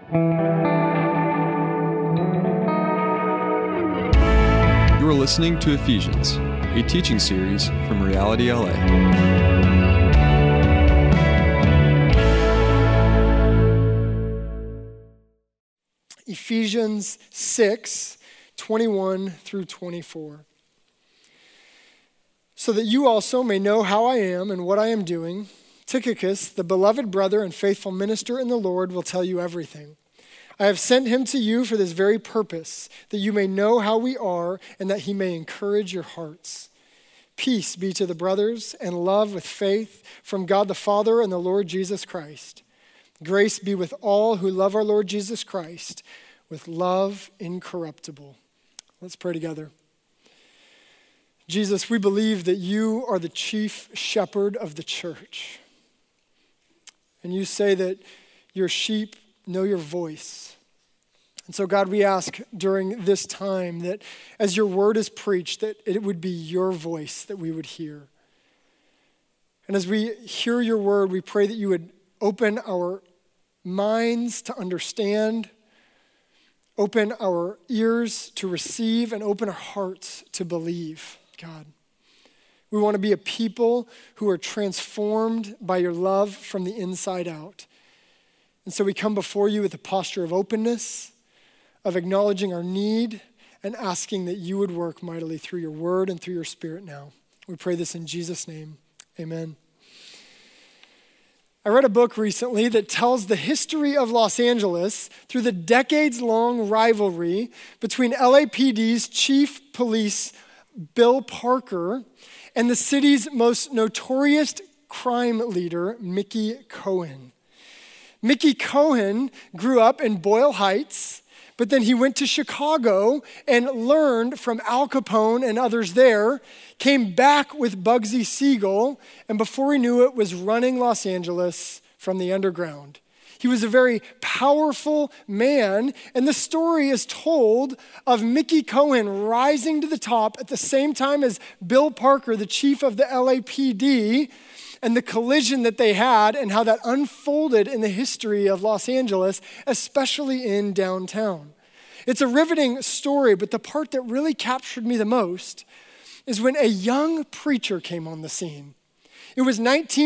You are listening to Ephesians, a teaching series from Reality LA. Ephesians 6, 21 through 24. So that you also may know how I am and what I am doing, Tychicus, the beloved brother and faithful minister in the Lord, will tell you everything. I have sent him to you for this very purpose, that you may know how we are and that he may encourage your hearts. Peace be to the brothers and love with faith from God the Father and the Lord Jesus Christ. Grace be with all who love our Lord Jesus Christ with love incorruptible. Let's pray together. Jesus, we believe that you are the chief shepherd of the church. And you say that your sheep know your voice. And so, God, we ask during this time that as your word is preached, that it would be your voice that we would hear. And as we hear your word, we pray that you would open our minds to understand, open our ears to receive, and open our hearts to believe, God. We want to be a people who are transformed by your love from the inside out. And so we come before you with a posture of openness, of acknowledging our need, and asking that you would work mightily through your word and through your spirit now. We pray this in Jesus' name. Amen. I read a book recently that tells the history of Los Angeles through the decades-long rivalry between LAPD's chief police, Bill Parker, and the city's most notorious crime leader, Mickey Cohen. Mickey Cohen grew up in Boyle Heights, but then he went to Chicago and learned from Al Capone and others there, came back with Bugsy Siegel, and before he knew it, was running Los Angeles from the underground. He was a very powerful man, and the story is told of Mickey Cohen rising to the top at the same time as Bill Parker, the chief of the LAPD, and the collision that they had and how that unfolded in the history of Los Angeles, especially in downtown. It's a riveting story, but the part that really captured me the most is when a young preacher came on the scene. It was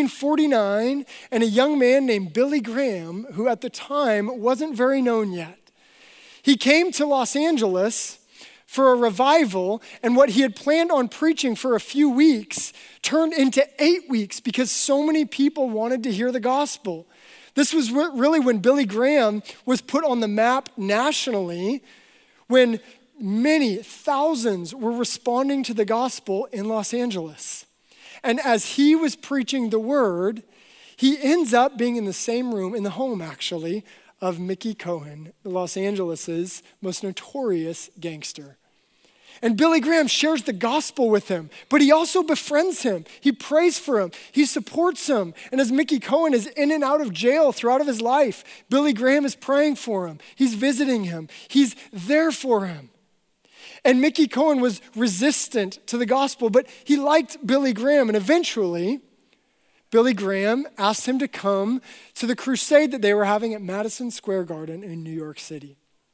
1949, and a young man named Billy Graham, who at the time wasn't very known yet. He came to Los Angeles for a revival, and what he had planned on preaching for a few weeks turned into 8 weeks because so many people wanted to hear the gospel. This was really when Billy Graham was put on the map nationally, when many thousands were responding to the gospel in Los Angeles. And as he was preaching the word, he ends up being in the same room, in the home actually, of Mickey Cohen, Los Angeles' most notorious gangster. And Billy Graham shares the gospel with him, but he also befriends him. He prays for him. He supports him. And as Mickey Cohen is in and out of jail throughout of his life, Billy Graham is praying for him. He's visiting him. He's there for him. And Mickey Cohen was resistant to the gospel, but he liked Billy Graham. And eventually, Billy Graham asked him to come to the crusade that they were having at Madison Square Garden in New York City.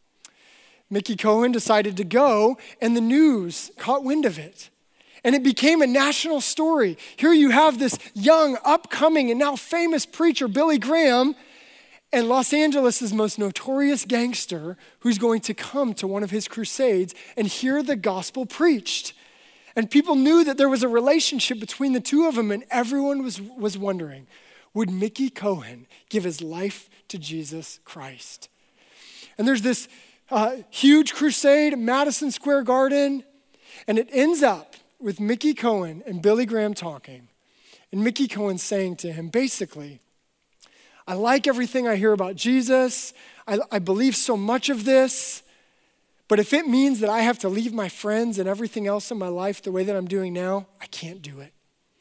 Mickey Cohen decided to go, and the news caught wind of it. And it became a national story. Here you have this young, upcoming, and now famous preacher, Billy Graham, and Los Angeles' most notorious gangster who's going to come to one of his crusades and hear the gospel preached. And people knew that there was a relationship between the two of them, and everyone was wondering, would Mickey Cohen give his life to Jesus Christ? And there's this huge crusade, Madison Square Garden, and it ends up with Mickey Cohen and Billy Graham talking. And Mickey Cohen saying to him, basically, I like everything I hear about Jesus. I believe so much of this. But if it means that I have to leave my friends and everything else in my life the way that I'm doing now, I can't do it.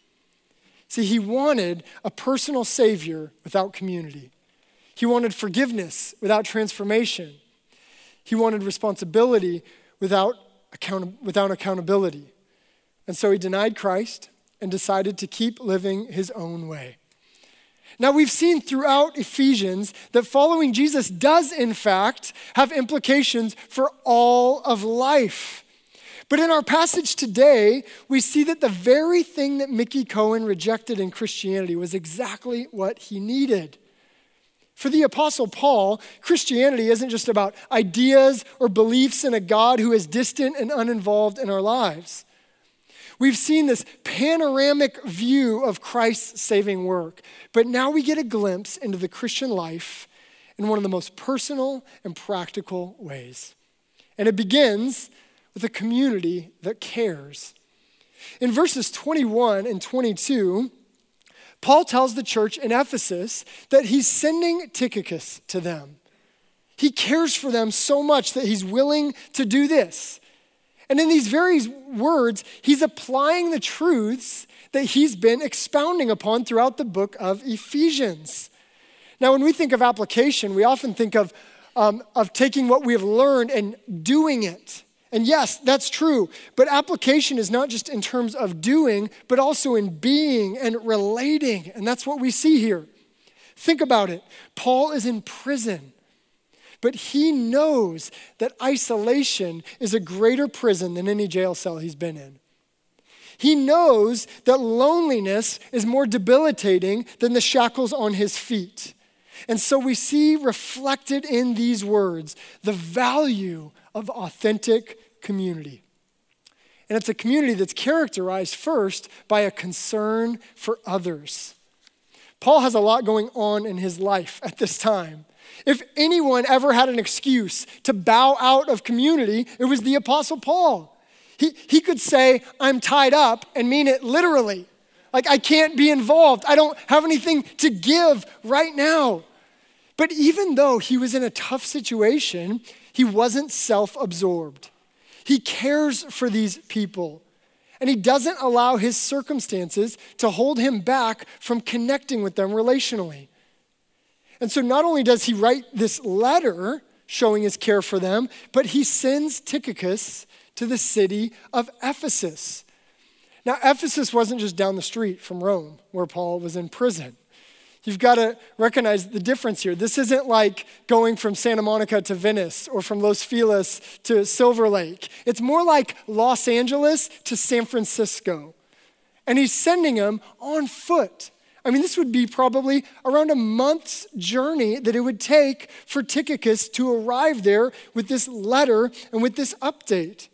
See, he wanted a personal savior without community. He wanted forgiveness without transformation. He wanted responsibility without accountability. And so he denied Christ and decided to keep living his own way. Now, we've seen throughout Ephesians that following Jesus does, in fact, have implications for all of life. But in our passage today, we see that the very thing that Mickey Cohen rejected in Christianity was exactly what he needed. For the Apostle Paul, Christianity isn't just about ideas or beliefs in a God who is distant and uninvolved in our lives. We've seen this panoramic view of Christ's saving work, but now we get a glimpse into the Christian life in one of the most personal and practical ways. And it begins with a community that cares. In verses 21 and 22, Paul tells the church in Ephesus that he's sending Tychicus to them. He cares for them so much that he's willing to do this. And in these very words, he's applying the truths that he's been expounding upon throughout the book of Ephesians. Now, when we think of application, we often think of taking what we have learned and doing it. And yes, that's true. But application is not just in terms of doing, but also in being and relating. And that's what we see here. Think about it. Paul is in prison. But he knows that isolation is a greater prison than any jail cell he's been in. He knows that loneliness is more debilitating than the shackles on his feet. And so we see reflected in these words the value of authentic community. And it's a community that's characterized first by a concern for others. Paul has a lot going on in his life at this time. If anyone ever had an excuse to bow out of community, it was the Apostle Paul. He could say, I'm tied up, and mean it literally. Like, I can't be involved. I don't have anything to give right now. But even though he was in a tough situation, he wasn't self-absorbed. He cares for these people, and he doesn't allow his circumstances to hold him back from connecting with them relationally. And so not only does he write this letter showing his care for them, but he sends Tychicus to the city of Ephesus. Now, Ephesus wasn't just down the street from Rome, where Paul was in prison. You've got to recognize the difference here. This isn't like going from Santa Monica to Venice or from Los Feliz to Silver Lake. It's more like Los Angeles to San Francisco. And he's sending them on foot. I mean, this would be probably around a month's journey that it would take for Tychicus to arrive there with this letter and with this update.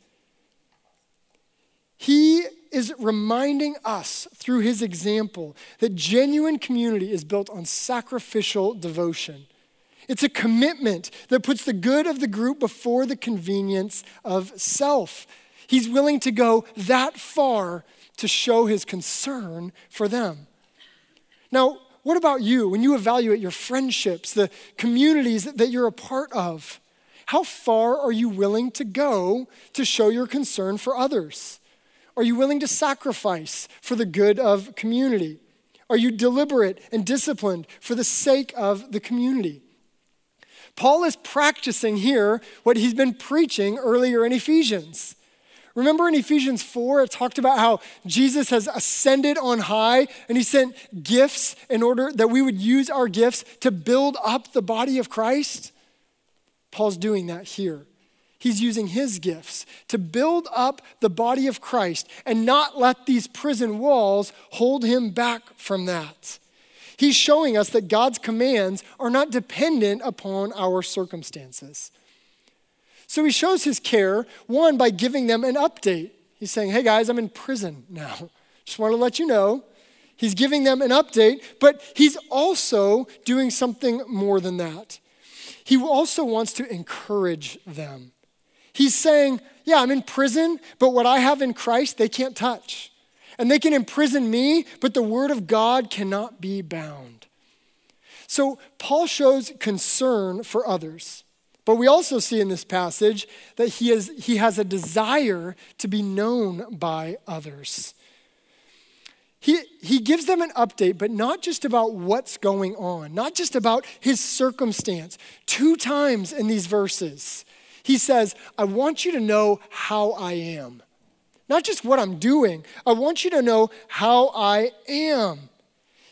He is reminding us through his example that genuine community is built on sacrificial devotion. It's a commitment that puts the good of the group before the convenience of self. He's willing to go that far to show his concern for them. Now, what about you? When you evaluate your friendships, the communities that you're a part of, how far are you willing to go to show your concern for others? Are you willing to sacrifice for the good of community? Are you deliberate and disciplined for the sake of the community? Paul is practicing here what he's been preaching earlier in Ephesians. Remember in Ephesians 4, it talked about how Jesus has ascended on high and he sent gifts in order that we would use our gifts to build up the body of Christ? Paul's doing that here. He's using his gifts to build up the body of Christ and not let these prison walls hold him back from that. He's showing us that God's commands are not dependent upon our circumstances. So he shows his care, one, by giving them an update. He's saying, hey guys, I'm in prison now. Just want to let you know. He's giving them an update, but he's also doing something more than that. He also wants to encourage them. He's saying, yeah, I'm in prison, but what I have in Christ, they can't touch. And they can imprison me, but the word of God cannot be bound. So Paul shows concern for others. But we also see in this passage that he has a desire to be known by others. He gives them an update, but not just about what's going on, not just about his circumstance. 2 times in these verses, he says, I want you to know how I am. Not just what I'm doing. I want you to know how I am.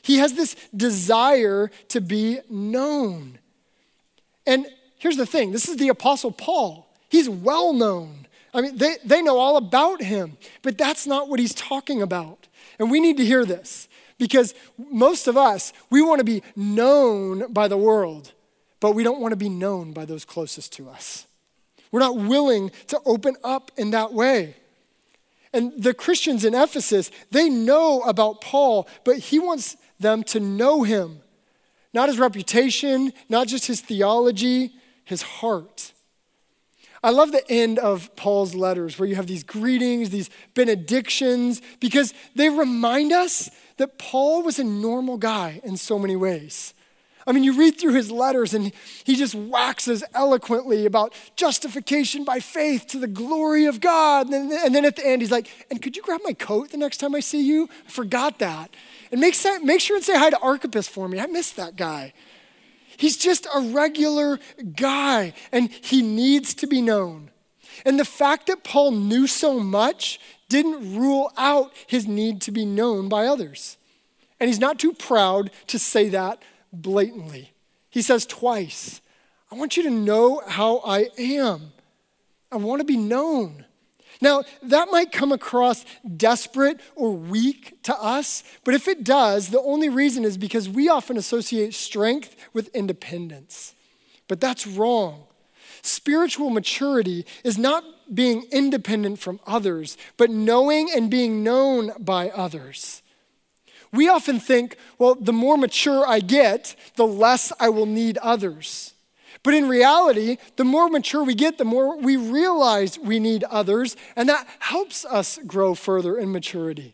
He has this desire to be known. And here's the thing, this is the Apostle Paul. He's well known. I mean, they know all about him, but that's not what he's talking about. And we need to hear this because most of us, we want to be known by the world, but we don't want to be known by those closest to us. We're not willing to open up in that way. And the Christians in Ephesus, they know about Paul, but he wants them to know him. Not his reputation, not just his theology, his heart. I love the end of Paul's letters where you have these greetings, these benedictions, because they remind us that Paul was a normal guy in so many ways. I mean, you read through his letters and he just waxes eloquently about justification by faith to the glory of God. And then at the end, he's like, and could you grab my coat the next time I see you? I forgot that. And make sure and say hi to Archippus for me. I miss that guy. He's just a regular guy, and he needs to be known. And the fact that Paul knew so much didn't rule out his need to be known by others. And he's not too proud to say that blatantly. He says twice, I want you to know how I am. I want to be known. Now, that might come across desperate or weak to us, but if it does, the only reason is because we often associate strength with independence. But that's wrong. Spiritual maturity is not being independent from others, but knowing and being known by others. We often think, well, the more mature I get, the less I will need others. But in reality, the more mature we get, the more we realize we need others, and that helps us grow further in maturity.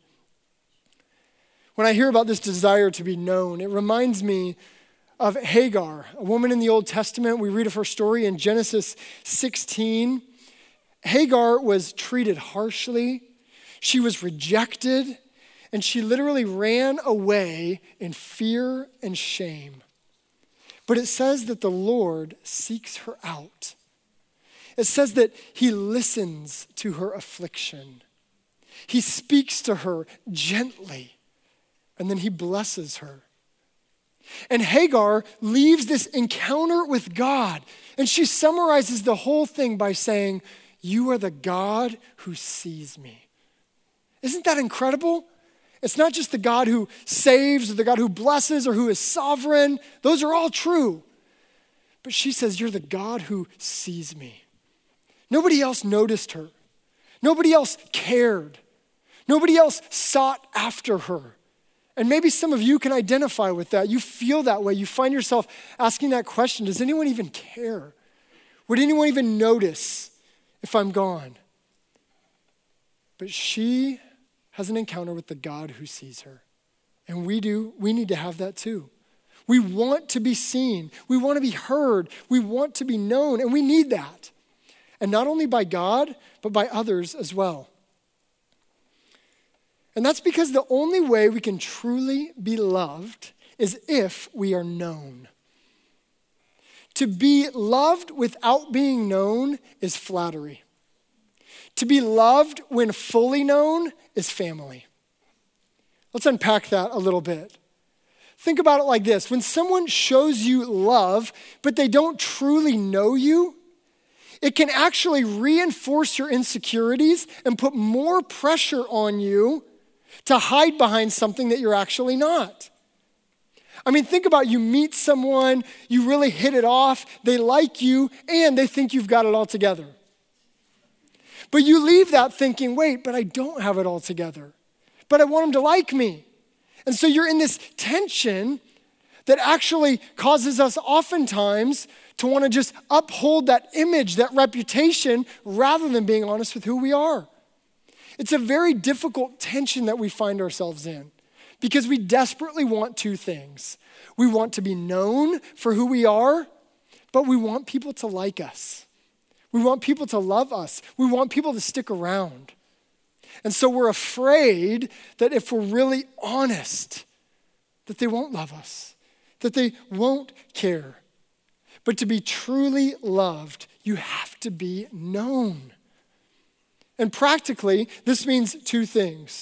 When I hear about this desire to be known, it reminds me of Hagar, a woman in the Old Testament. We read of her story in Genesis 16. Hagar was treated harshly. She was rejected, and she literally ran away in fear and shame. But it says that the Lord seeks her out. It says that he listens to her affliction. He speaks to her gently, and then he blesses her. And Hagar leaves this encounter with God, and she summarizes the whole thing by saying, "You are the God who sees me." Isn't that incredible? It's not just the God who saves or the God who blesses or who is sovereign. Those are all true. But she says, you're the God who sees me. Nobody else noticed her. Nobody else cared. Nobody else sought after her. And maybe some of you can identify with that. You feel that way. You find yourself asking that question, does anyone even care? Would anyone even notice if I'm gone? But she has an encounter with the God who sees her. And we need to have that too. We want to be seen. We want to be heard. We want to be known, and we need that. And not only by God, but by others as well. And that's because the only way we can truly be loved is if we are known. To be loved without being known is flattery. To be loved when fully known is family. Let's unpack that a little bit. Think about it like this. When someone shows you love, but they don't truly know you, it can actually reinforce your insecurities and put more pressure on you to hide behind something that you're actually not. I mean, think about you meet someone, you really hit it off, they like you, and they think you've got it all together. But you leave that thinking, wait, but I don't have it all together. But I want them to like me. And so you're in this tension that actually causes us oftentimes to want to just uphold that image, that reputation, rather than being honest with who we are. It's a very difficult tension that we find ourselves in because we desperately want two things. We want to be known for who we are, but we want people to like us. We want people to love us. We want people to stick around. And so we're afraid that if we're really honest, that they won't love us, that they won't care. But to be truly loved, you have to be known. And practically, this means two things.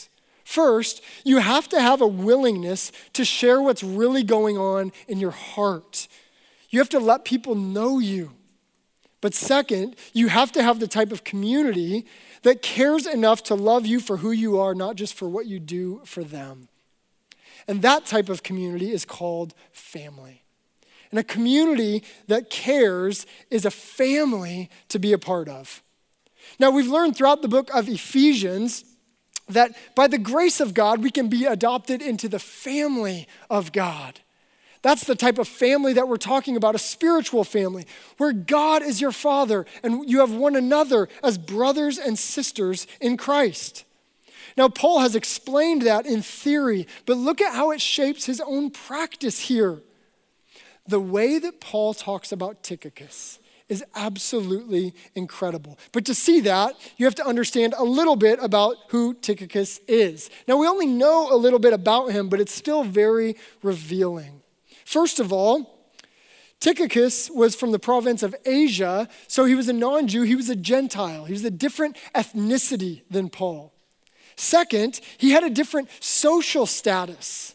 First, you have to have a willingness to share what's really going on in your heart. You have to let people know you. But second, you have to have the type of community that cares enough to love you for who you are, not just for what you do for them. And that type of community is called family. And a community that cares is a family to be a part of. Now, we've learned throughout the book of Ephesians that by the grace of God, we can be adopted into the family of God. That's the type of family that we're talking about, a spiritual family, where God is your father and you have one another as brothers and sisters in Christ. Now, Paul has explained that in theory, but look at how it shapes his own practice here. The way that Paul talks about Tychicus is absolutely incredible. But to see that, you have to understand a little bit about who Tychicus is. Now, we only know a little bit about him, but it's still very revealing. First of all, Tychicus was from the province of Asia, so he was a non-Jew, he was a Gentile. He was a different ethnicity than Paul. Second, he had a different social status.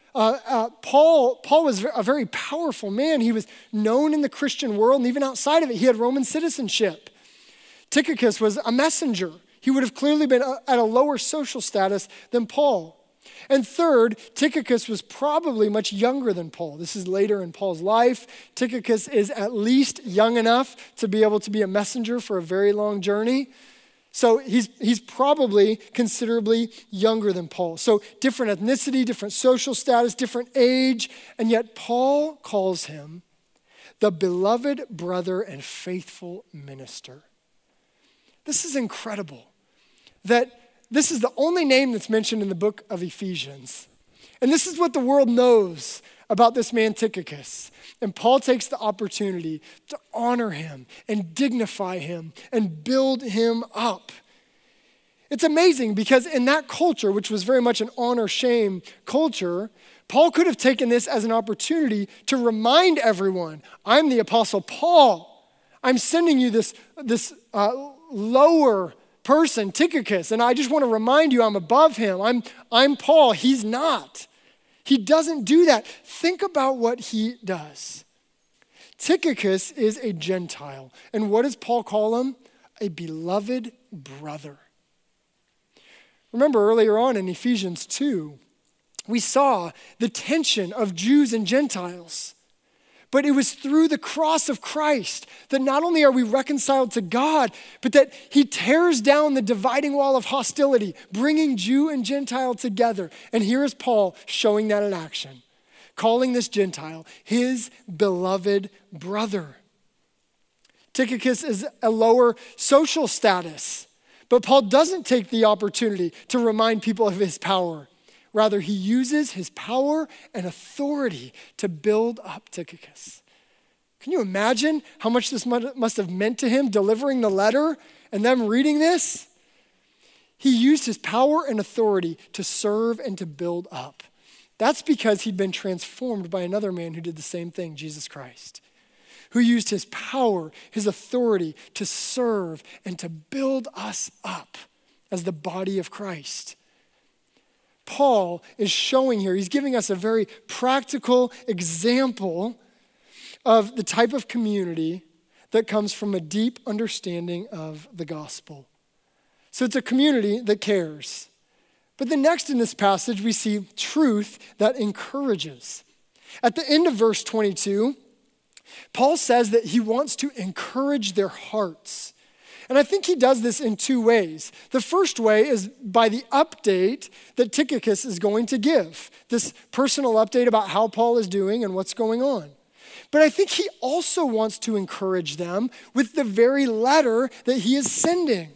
Paul was a very powerful man. He was known in the Christian world, and even outside of it, he had Roman citizenship. Tychicus was a messenger. He would have clearly been at a lower social status than Paul. And third, Tychicus was probably much younger than Paul. This is later in Paul's life. Tychicus is at least young enough to be able to be a messenger for a very long journey. So he's probably considerably younger than Paul. So different ethnicity, different social status, different age, and yet Paul calls him the beloved brother and faithful minister. This is incredible, that this is the only name that's mentioned in the book of Ephesians. And this is what the world knows about this man Tychicus. And Paul takes the opportunity to honor him and dignify him and build him up. It's amazing because in that culture, which was very much an honor-shame culture, Paul could have taken this as an opportunity to remind everyone, I'm the Apostle Paul. I'm sending you this lower person, Tychicus, and I just want to remind you I'm above him. I'm Paul. He's not. He doesn't do that. Think about what he does. Tychicus is a Gentile. And what does Paul call him? A beloved brother. Remember earlier on in Ephesians 2, we saw the tension of Jews and Gentiles. But it was through the cross of Christ that not only are we reconciled to God, but that he tears down the dividing wall of hostility, bringing Jew and Gentile together. And here is Paul showing that in action, calling this Gentile his beloved brother. Tychicus is a lower social status, but Paul doesn't take the opportunity to remind people of his power. Rather, he uses his power and authority to build up Tychicus. Can you imagine how much this must have meant to him, delivering the letter and them reading this? He used his power and authority to serve and to build up. That's because he'd been transformed by another man who did the same thing, Jesus Christ, who used his power, his authority to serve and to build us up as the body of Christ. Paul is showing here, he's giving us a very practical example of the type of community that comes from a deep understanding of the gospel. So it's a community that cares. But then next in this passage, we see truth that encourages. At the end of verse 22, Paul says that he wants to encourage their hearts. And I think he does this in two ways. The first way is by the update that Tychicus is going to give, this personal update about how Paul is doing and what's going on. But I think he also wants to encourage them with the very letter that he is sending.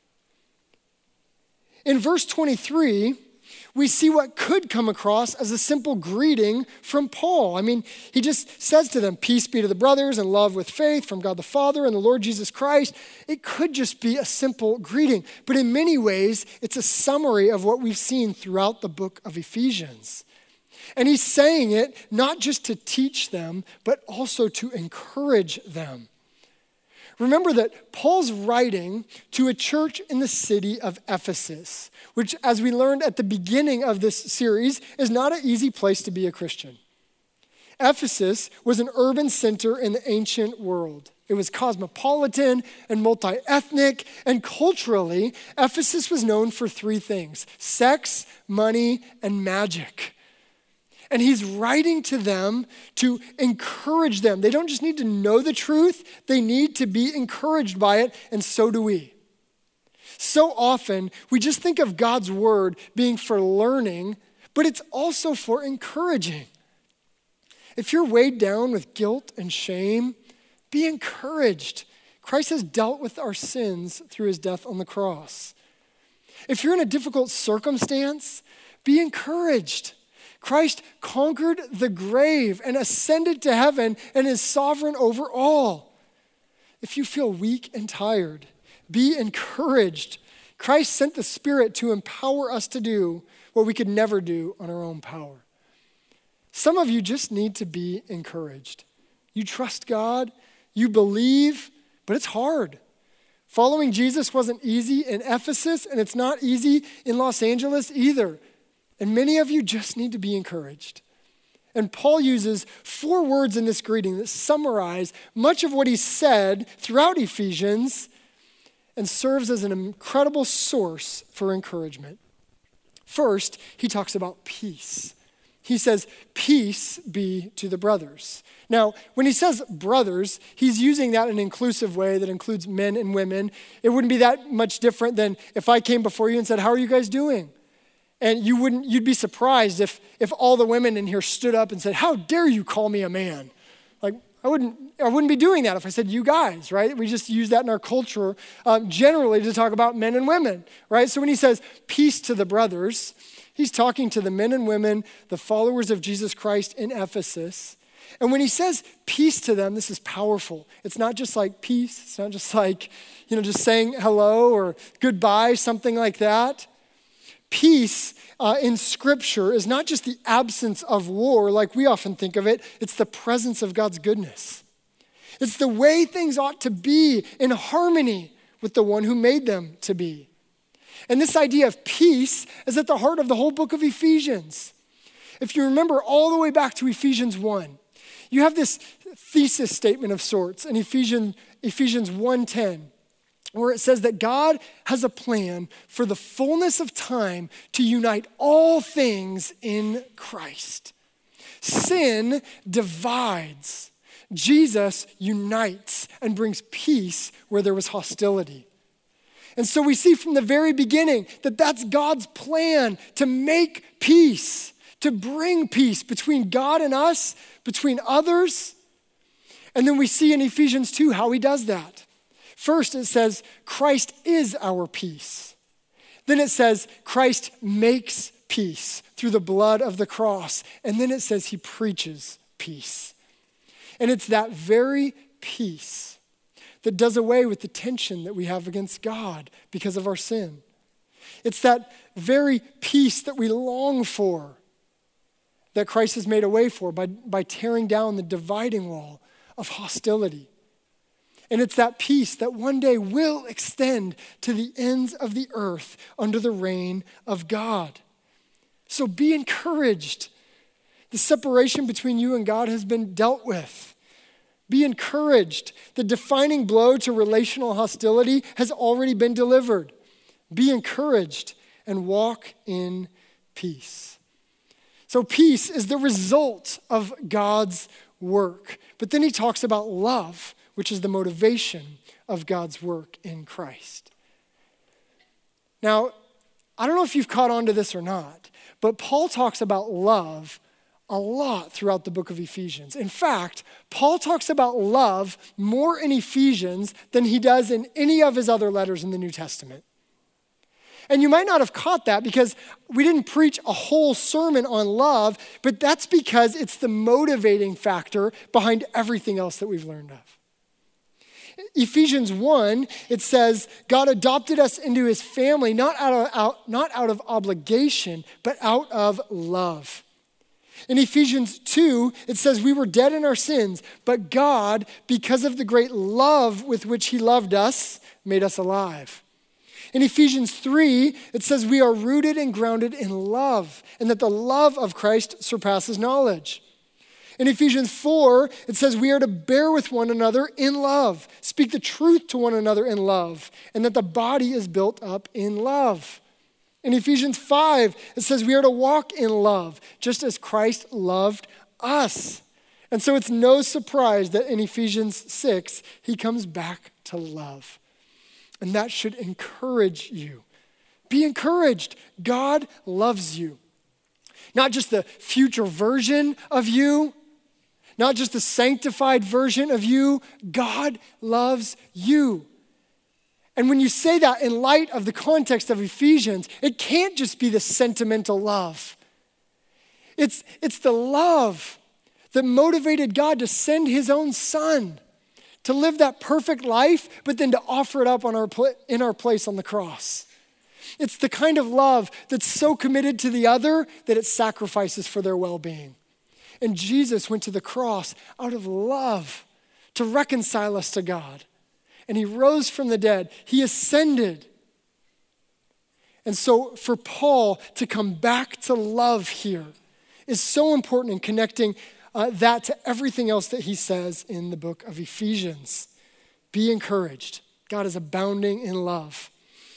In verse 23, we see what could come across as a simple greeting from Paul. I mean, he just says to them, peace be to the brothers and love with faith from God the Father and the Lord Jesus Christ. It could just be a simple greeting, but in many ways, it's a summary of what we've seen throughout the book of Ephesians. And he's saying it not just to teach them, but also to encourage them. Remember that Paul's writing to a church in the city of Ephesus, which, as we learned at the beginning of this series, is not an easy place to be a Christian. Ephesus was an urban center in the ancient world. It was cosmopolitan and multi-ethnic, and culturally, Ephesus was known for three things: sex, money, and magic. And he's writing to them to encourage them. They don't just need to know the truth, they need to be encouraged by it, and so do we. So often, we just think of God's word being for learning, but it's also for encouraging. If you're weighed down with guilt and shame, be encouraged. Christ has dealt with our sins through his death on the cross. If you're in a difficult circumstance, be encouraged. Christ conquered the grave and ascended to heaven and is sovereign over all. If you feel weak and tired, be encouraged. Christ sent the Spirit to empower us to do what we could never do on our own power. Some of you just need to be encouraged. You trust God, you believe, but it's hard. Following Jesus wasn't easy in Ephesus, and it's not easy in Los Angeles either. And many of you just need to be encouraged. And Paul uses 4 words in this greeting that summarize much of what he said throughout Ephesians and serves as an incredible source for encouragement. First, he talks about peace. He says, peace be to the brothers. Now, when he says brothers, he's using that in an inclusive way that includes men and women. It wouldn't be that much different than if I came before you and said, how are you guys doing? And you'd be surprised if all the women in here stood up and said, how dare you call me a man? Like, I wouldn't be doing that if I said you guys, right? We just use that in our culture generally to talk about men and women, right? So when he says peace to the brothers, he's talking to the men and women, the followers of Jesus Christ in Ephesus. And when he says peace to them, this is powerful. It's not just like peace. It's not just like, just saying hello or goodbye, something like that. Peace in Scripture is not just the absence of war like we often think of it. It's the presence of God's goodness. It's the way things ought to be in harmony with the one who made them to be. And this idea of peace is at the heart of the whole book of Ephesians. If you remember all the way back to Ephesians 1, you have this thesis statement of sorts in Ephesians 1:10. Where it says that God has a plan for the fullness of time to unite all things in Christ. Sin divides. Jesus unites and brings peace where there was hostility. And so we see from the very beginning that that's God's plan to make peace, to bring peace between God and us, between others. And then we see in Ephesians 2 how he does that. First, it says, Christ is our peace. Then it says, Christ makes peace through the blood of the cross. And then it says he preaches peace. And it's that very peace that does away with the tension that we have against God because of our sin. It's that very peace that we long for that Christ has made a way for by tearing down the dividing wall of hostility. And it's that peace that one day will extend to the ends of the earth under the reign of God. So be encouraged. The separation between you and God has been dealt with. Be encouraged. The defining blow to relational hostility has already been delivered. Be encouraged and walk in peace. So peace is the result of God's work. But then he talks about love, which is the motivation of God's work in Christ. Now, I don't know if you've caught on to this or not, but Paul talks about love a lot throughout the book of Ephesians. In fact, Paul talks about love more in Ephesians than he does in any of his other letters in the New Testament. And you might not have caught that because we didn't preach a whole sermon on love, but that's because it's the motivating factor behind everything else that we've learned of. Ephesians 1, it says, God adopted us into his family, not out of obligation, but out of love. In Ephesians 2, it says, we were dead in our sins, but God, because of the great love with which he loved us, made us alive. In Ephesians 3, it says we are rooted and grounded in love, and that the love of Christ surpasses knowledge. In Ephesians 4, it says we are to bear with one another in love, speak the truth to one another in love, and that the body is built up in love. In Ephesians 5, it says we are to walk in love, just as Christ loved us. And so it's no surprise that in Ephesians 6, he comes back to love. And that should encourage you. Be encouraged. God loves you. Not just the future version of you, not just the sanctified version of you. God loves you. And when you say that in light of the context of Ephesians, it can't just be the sentimental love. It's the love that motivated God to send his own son to live that perfect life, but then to offer it up in our place on the cross. It's the kind of love that's so committed to the other that it sacrifices for their well-being. And Jesus went to the cross out of love to reconcile us to God. And he rose from the dead. He ascended. And so for Paul to come back to love here is so important in connecting that to everything else that he says in the book of Ephesians. Be encouraged. God is abounding in love.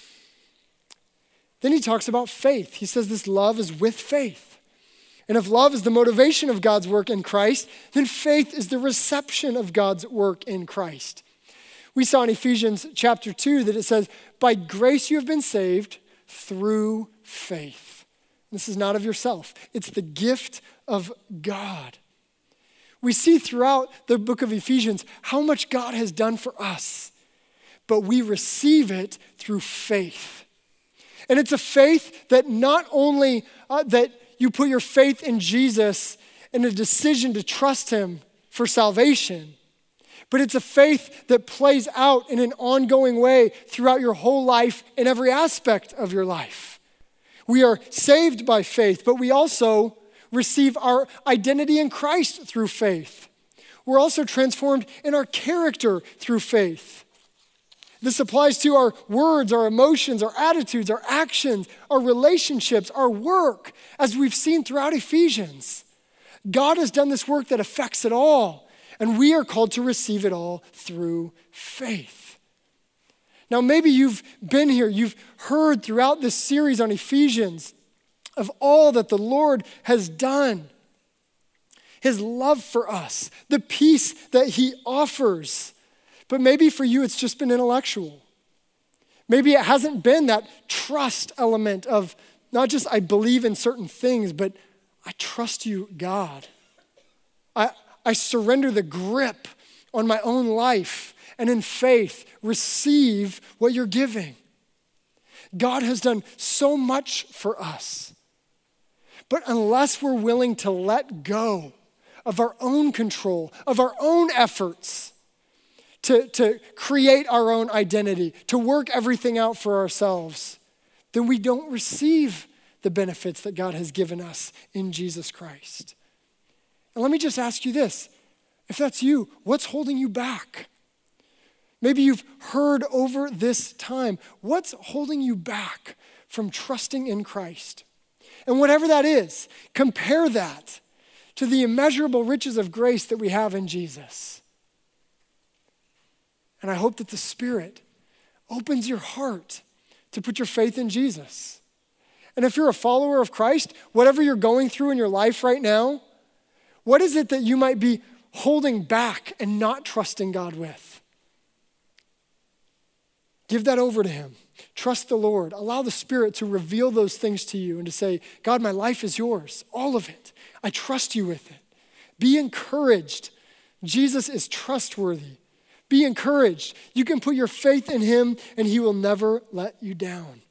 Then he talks about faith. He says this love is with faith. And if love is the motivation of God's work in Christ, then faith is the reception of God's work in Christ. We saw in Ephesians chapter 2 that it says, by grace you have been saved through faith. This is not of yourself. It's the gift of God. We see throughout the book of Ephesians how much God has done for us, but we receive it through faith. And it's a faith that not only that you put your faith in Jesus and a decision to trust him for salvation, but it's a faith that plays out in an ongoing way throughout your whole life in every aspect of your life. We are saved by faith, but we also receive our identity in Christ through faith. We're also transformed in our character through faith. This applies to our words, our emotions, our attitudes, our actions, our relationships, our work, as we've seen throughout Ephesians. God has done this work that affects it all, and we are called to receive it all through faith. Now, maybe you've been here, you've heard throughout this series on Ephesians of all that the Lord has done, his love for us, the peace that he offers. But maybe for you, it's just been intellectual. Maybe it hasn't been that trust element of not just I believe in certain things, but I trust you, God. I surrender the grip on my own life and in faith receive what you're giving. God has done so much for us. But unless we're willing to let go of our own control, of our own efforts, to create our own identity, to work everything out for ourselves, then we don't receive the benefits that God has given us in Jesus Christ. And let me just ask you this. If that's you, what's holding you back? Maybe you've heard over this time, what's holding you back from trusting in Christ? And whatever that is, compare that to the immeasurable riches of grace that we have in Jesus. And I hope that the Spirit opens your heart to put your faith in Jesus. And if you're a follower of Christ, whatever you're going through in your life right now, what is it that you might be holding back and not trusting God with? Give that over to him. Trust the Lord. Allow the Spirit to reveal those things to you and to say, God, my life is yours, all of it. I trust you with it. Be encouraged. Jesus is trustworthy. Be encouraged. You can put your faith in him and he will never let you down.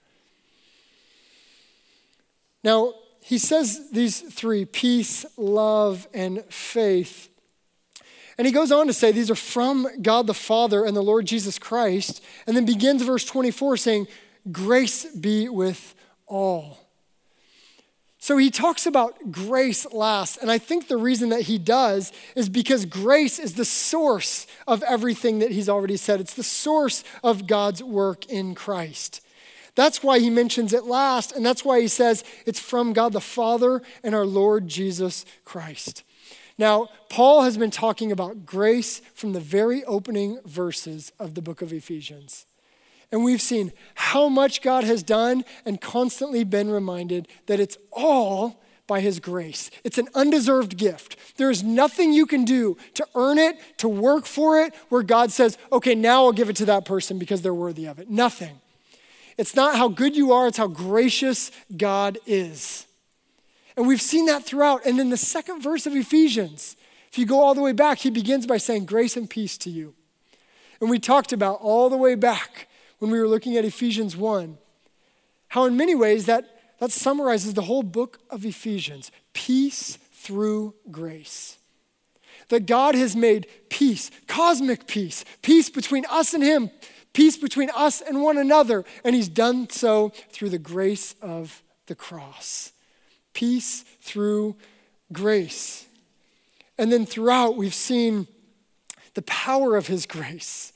Now, he says these three, peace, love, and faith. And he goes on to say these are from God the Father and the Lord Jesus Christ. And then begins verse 24 saying, grace be with all. So he talks about grace last, and I think the reason that he does is because grace is the source of everything that he's already said. It's the source of God's work in Christ. That's why he mentions it last, and that's why he says it's from God the Father and our Lord Jesus Christ. Now, Paul has been talking about grace from the very opening verses of the book of Ephesians. And we've seen how much God has done and constantly been reminded that it's all by his grace. It's an undeserved gift. There is nothing you can do to earn it, to work for it, where God says, okay, now I'll give it to that person because they're worthy of it. Nothing. It's not how good you are, it's how gracious God is. And we've seen that throughout. And in the second verse of Ephesians, if you go all the way back, he begins by saying, grace and peace to you. And we talked about all the way back when we were looking at Ephesians 1, how in many ways that summarizes the whole book of Ephesians, peace through grace. That God has made peace, cosmic peace, peace between us and him, peace between us and one another, and he's done so through the grace of the cross. Peace through grace. And then throughout, we've seen the power of his grace.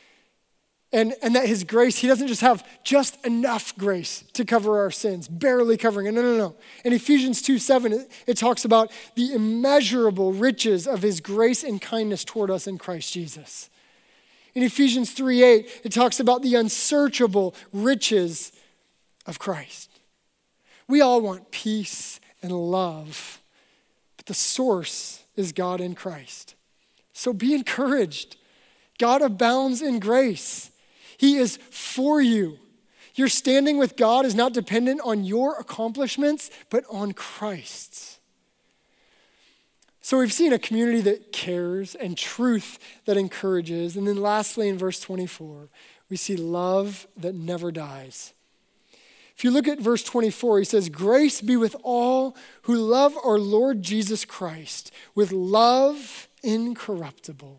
And that his grace, he doesn't just have just enough grace to cover our sins, barely covering it. No. In Ephesians 2:7, it talks about the immeasurable riches of his grace and kindness toward us in Christ Jesus. In Ephesians 3:8, it talks about the unsearchable riches of Christ. We all want peace and love, but the source is God in Christ. So be encouraged. God abounds in grace. He is for you. Your standing with God is not dependent on your accomplishments, but on Christ's. So we've seen a community that cares and truth that encourages. And then lastly, in verse 24, we see love that never dies. If you look at verse 24, he says, grace be with all who love our Lord Jesus Christ with love incorruptible.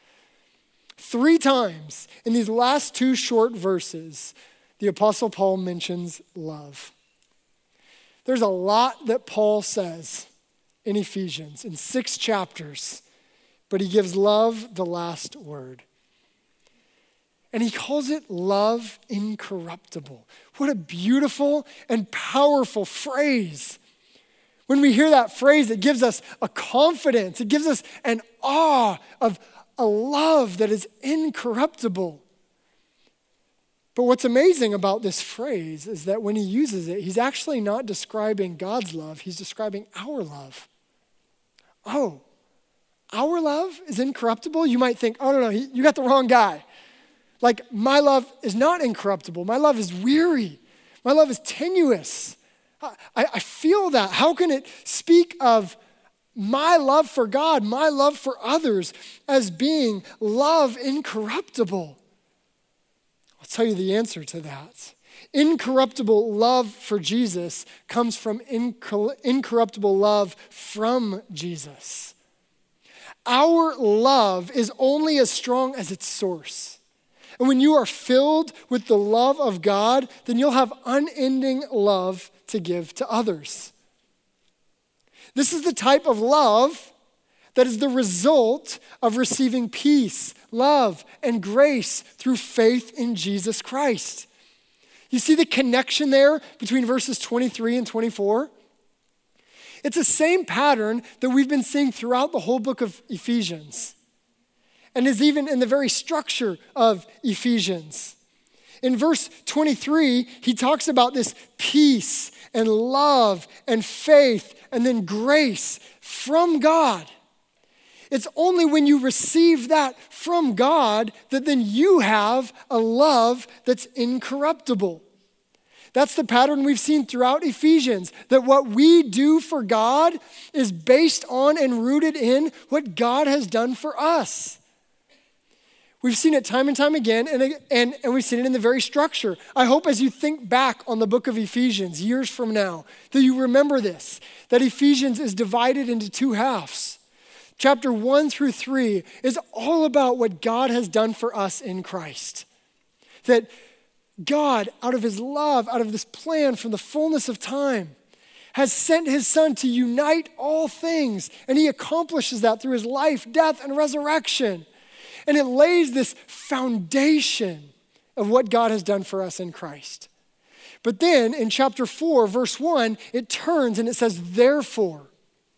3 times in these last 2 short verses, the Apostle Paul mentions love. There's a lot that Paul says in Ephesians in 6 chapters, but he gives love the last word. And he calls it love incorruptible. What a beautiful and powerful phrase. When we hear that phrase, it gives us a confidence. It gives us an awe of a love that is incorruptible. But what's amazing about this phrase is that when he uses it, he's actually not describing God's love, he's describing our love. Oh, our love is incorruptible? You might think, oh, no, you got the wrong guy. Like, my love is not incorruptible. My love is weary. My love is tenuous. I feel that. How can it speak of my love for God, my love for others as being love incorruptible? I'll tell you the answer to that. Incorruptible love for Jesus comes from incorruptible love from Jesus. Our love is only as strong as its source. And when you are filled with the love of God, then you'll have unending love to give to others. This is the type of love that is the result of receiving peace, love, and grace through faith in Jesus Christ. You see the connection there between verses 23 and 24? It's the same pattern that we've been seeing throughout the whole book of Ephesians, and is even in the very structure of Ephesians. In verse 23, he talks about this peace and love and faith and then grace from God. It's only when you receive that from God that then you have a love that's incorruptible. That's the pattern we've seen throughout Ephesians, that what we do for God is based on and rooted in what God has done for us. We've seen it time and time again, and we've seen it in the very structure. I hope as you think back on the book of Ephesians years from now, that you remember this, that Ephesians is divided into 2 halves. Chapter 1 through 3 is all about what God has done for us in Christ. That God, out of his love, out of this plan from the fullness of time, has sent his Son to unite all things. And he accomplishes that through his life, death, and resurrection. And it lays this foundation of what God has done for us in Christ. But then in chapter 4, verse 1, it turns and it says, therefore,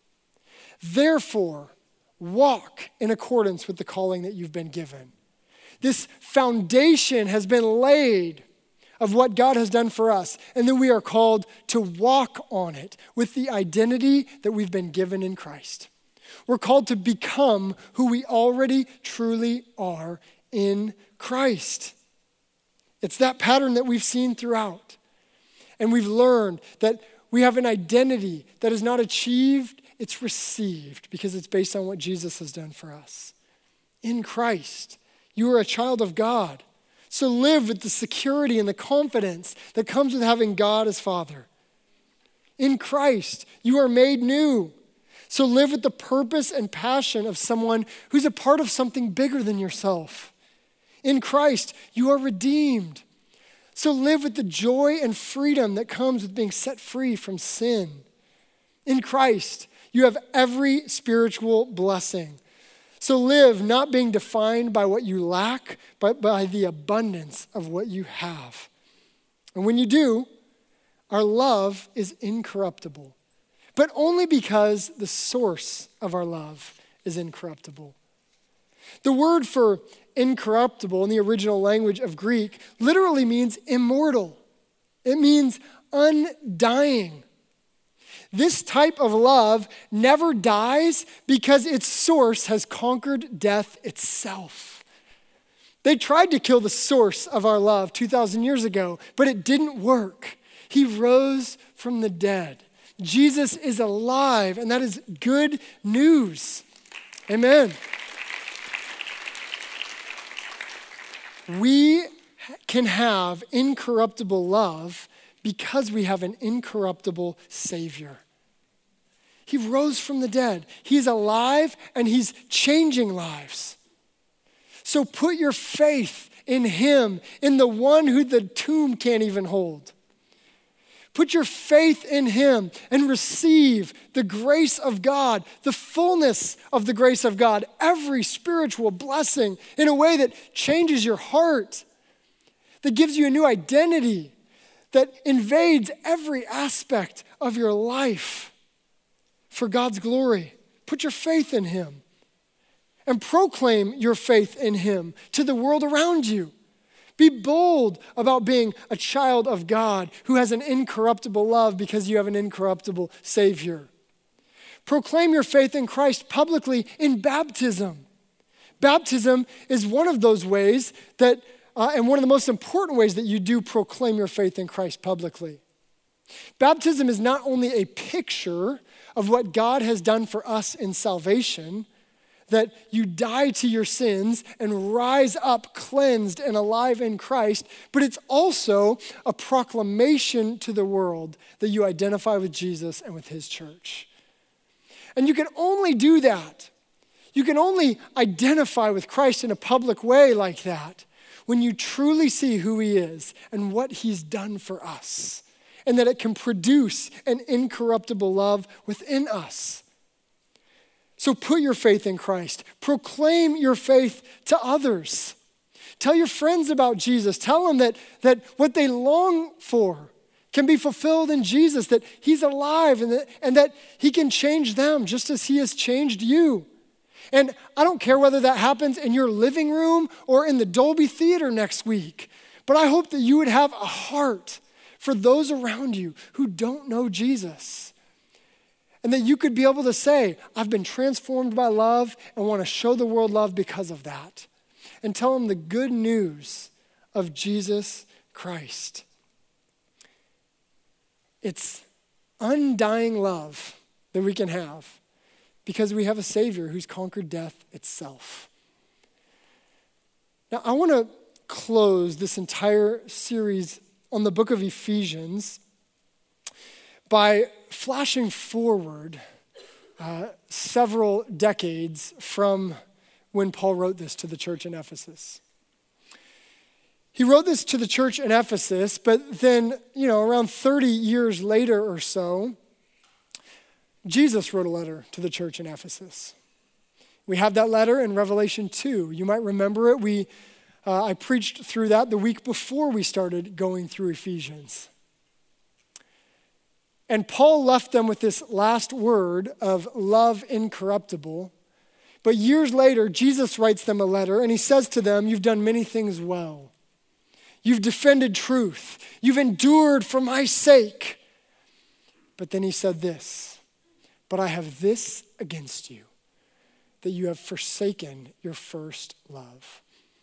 walk in accordance with the calling that you've been given. This foundation has been laid of what God has done for us, and then we are called to walk on it with the identity that we've been given in Christ. We're called to become who we already truly are in Christ. It's that pattern that we've seen throughout. And we've learned that we have an identity that is not achieved, it's received because it's based on what Jesus has done for us. In Christ, you are a child of God. So live with the security and the confidence that comes with having God as Father. In Christ, you are made new. So live with the purpose and passion of someone who's a part of something bigger than yourself. In Christ, you are redeemed. So live with the joy and freedom that comes with being set free from sin. In Christ, you have every spiritual blessing. So live not being defined by what you lack, but by the abundance of what you have. And when you do, our love is incorruptible, but only because the source of our love is incorruptible. The word for incorruptible in the original language of Greek literally means immortal. It means undying. This type of love never dies because its source has conquered death itself. They tried to kill the source of our love 2,000 years ago, but it didn't work. He rose from the dead. Jesus is alive, and that is good news. Amen. We can have incorruptible love because we have an incorruptible Savior. He rose from the dead. He's alive and he's changing lives. So put your faith in him, in the one who the tomb can't even hold. Put your faith in him and receive the grace of God, the fullness of the grace of God, every spiritual blessing in a way that changes your heart, that gives you a new identity, that invades every aspect of your life for God's glory. Put your faith in him and proclaim your faith in him to the world around you. Be bold about being a child of God who has an incorruptible love because you have an incorruptible Savior. Proclaim your faith in Christ publicly in baptism. Baptism is one of those ways that, and one of the most important ways that you do proclaim your faith in Christ publicly. Baptism is not only a picture of what God has done for us in salvation, that you die to your sins and rise up cleansed and alive in Christ, but it's also a proclamation to the world that you identify with Jesus and with his church. And you can only do that. You can only identify with Christ in a public way like that when you truly see who he is and what he's done for us, and that it can produce an incorruptible love within us. So put your faith in Christ. Proclaim your faith to others. Tell your friends about Jesus. Tell them that what they long for can be fulfilled in Jesus, that he's alive and that he can change them just as he has changed you. And I don't care whether that happens in your living room or in the Dolby Theater next week, but I hope that you would have a heart for those around you who don't know Jesus. And that you could be able to say, I've been transformed by love and want to show the world love because of that. And tell them the good news of Jesus Christ. It's undying love that we can have because we have a Savior who's conquered death itself. Now, I want to close this entire series on the book of Ephesians by flashing forward several decades from when Paul wrote this to the church in Ephesus. He wrote this to the church in Ephesus, but then, around 30 years later or so, Jesus wrote a letter to the church in Ephesus. We have that letter in Revelation 2. You might remember it. I preached through that the week before we started going through Ephesians. And Paul left them with this last word of love incorruptible. But years later, Jesus writes them a letter and he says to them, you've done many things well. You've defended truth. You've endured for my sake. But then he said this, but I have this against you, that you have forsaken your first love.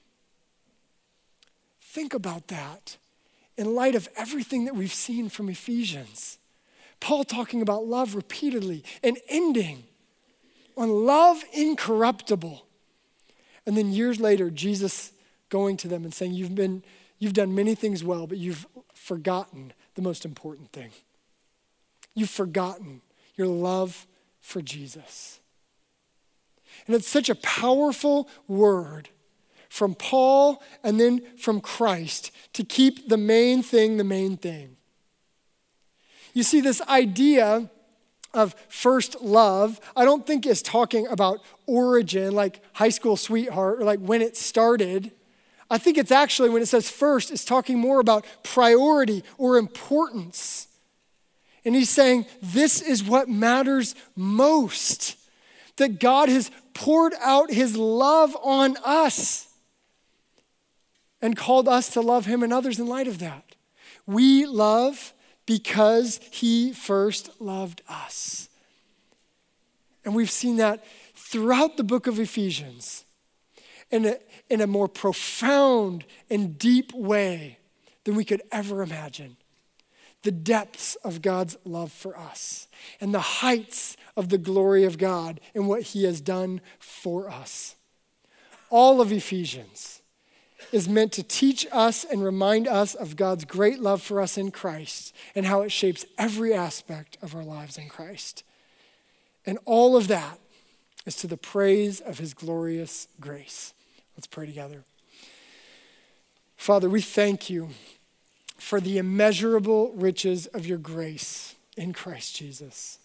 Think about that in light of everything that we've seen from Ephesians. Paul talking about love repeatedly and ending on love incorruptible. And then years later, Jesus going to them and saying, you've done many things well, but you've forgotten the most important thing. You've forgotten your love for Jesus. And it's such a powerful word from Paul and then from Christ to keep the main thing the main thing. You see, this idea of first love, I don't think is talking about origin, like high school sweetheart, or like when it started. I think it's actually, when it says first, it's talking more about priority or importance. And he's saying, this is what matters most, that God has poured out his love on us and called us to love him and others in light of that. We love because he first loved us. And we've seen that throughout the book of Ephesians in a more profound and deep way than we could ever imagine. The depths of God's love for us and the heights of the glory of God and what he has done for us. All of Ephesians is meant to teach us and remind us of God's great love for us in Christ and how it shapes every aspect of our lives in Christ. And all of that is to the praise of his glorious grace. Let's pray together. Father, we thank you for the immeasurable riches of your grace in Christ Jesus.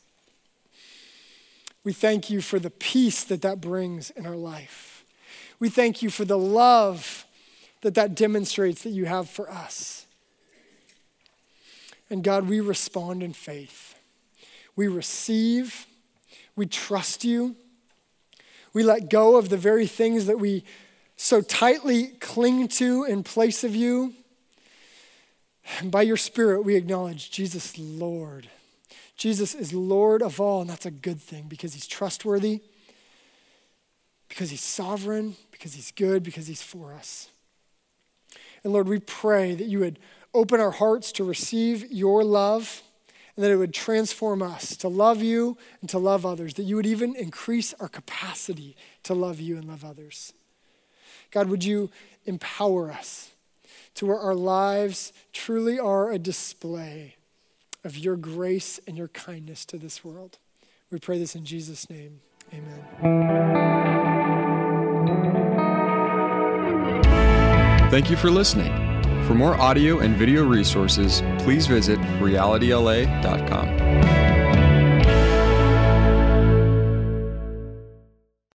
We thank you for the peace that brings in our life. We thank you for the love that demonstrates that you have for us. And God, we respond in faith. We receive, we trust you. We let go of the very things that we so tightly cling to in place of you. And by your Spirit, we acknowledge Jesus, Lord. Jesus is Lord of all, and that's a good thing because he's trustworthy, because he's sovereign, because he's good, because he's for us. And Lord, we pray that you would open our hearts to receive your love and that it would transform us to love you and to love others, that you would even increase our capacity to love you and love others. God, would you empower us to where our lives truly are a display of your grace and your kindness to this world. We pray this in Jesus' name. Amen. Thank you for listening. For more audio and video resources, please visit realityla.com.